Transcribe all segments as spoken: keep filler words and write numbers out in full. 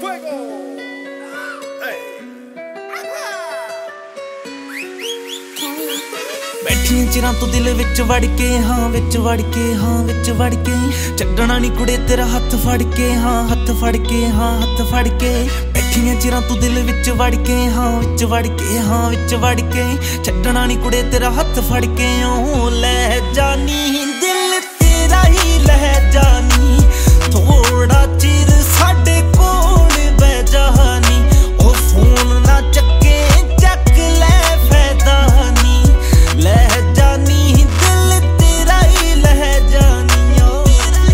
बैठियां चिरां तू दिल विच वड़ के हाँ विच वड़ के हाँ विच वड़ के छड्डना नी कुड़े तेरा हत्थ फड़ के हाँ हत्थ फड़ के हाँ हत्थ फड़ के बैठियां चिरां तू दिल विच वड़ के हाँ विच वड़ के हाँ विच वड़ के छड्डना नी कुड़े तेरा हत्थ फड़ के ओ लै जानी दिल तेरा ही लै जानी थोड़ा चिर साडे कोल बै जानी ओ फोन ना चक्के चक लै फायदा नी लै जानी दिल तेरा ही लै जानी ओ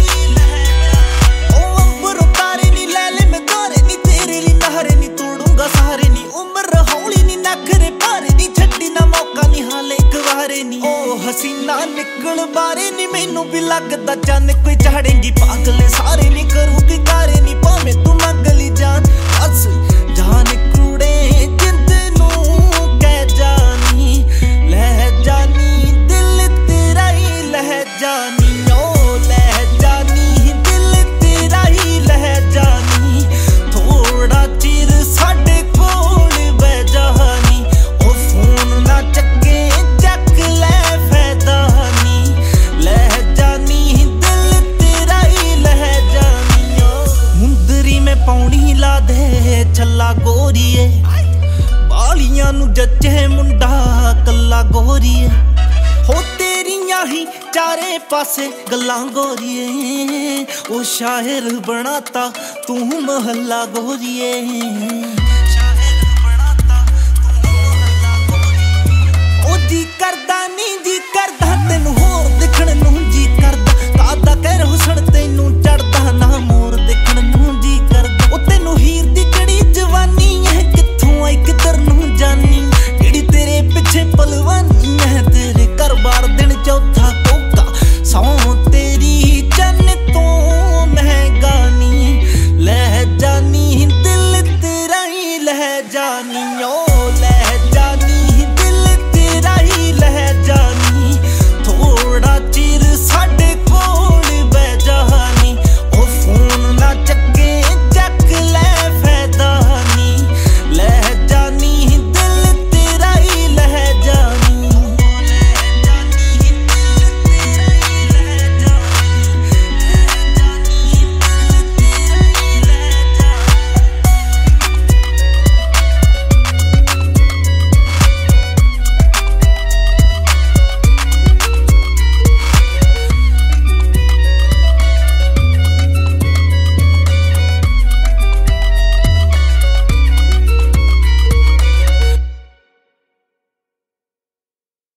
अंबर उतारे नी लै ले मैं तारे नी तेरे ली नहरे नी तोड़ूंगा सहारे नी उम्र हौली नी नखरे पारे नी छड्डी ना मौका नी हाले एक वारे नी ओ हसीना निकल बारे नी मैनू भी लगदा चन कोई चढ़ेंगी पागले सारे नी करूंगी कारे नी भावें तू मंगली जान बस जान कुड़े जिंद नू कह जानी लै जानी दिल तेरा ही लै जानी ओ लै जानी दिल तेरा ही लै जानी थोड़ा चिर साडे कोल बै जानी ओ फोन ना चक्के चक लै फायदा नी लै जानी दिल तेरा ही लै जानी ओ मुंदरी में पौनी ला दे छल्ला गोरीए बालियां नू जच्चे मुंडा कल्ला गोरीए हो तेरियां ही चारे पासे गल्लां गोरीए ओ शायर बनाता तू महल्ला गोरीए शायर बनाता तू महल्ला गोरीए ओ जी करदा नी जी करदा तेनू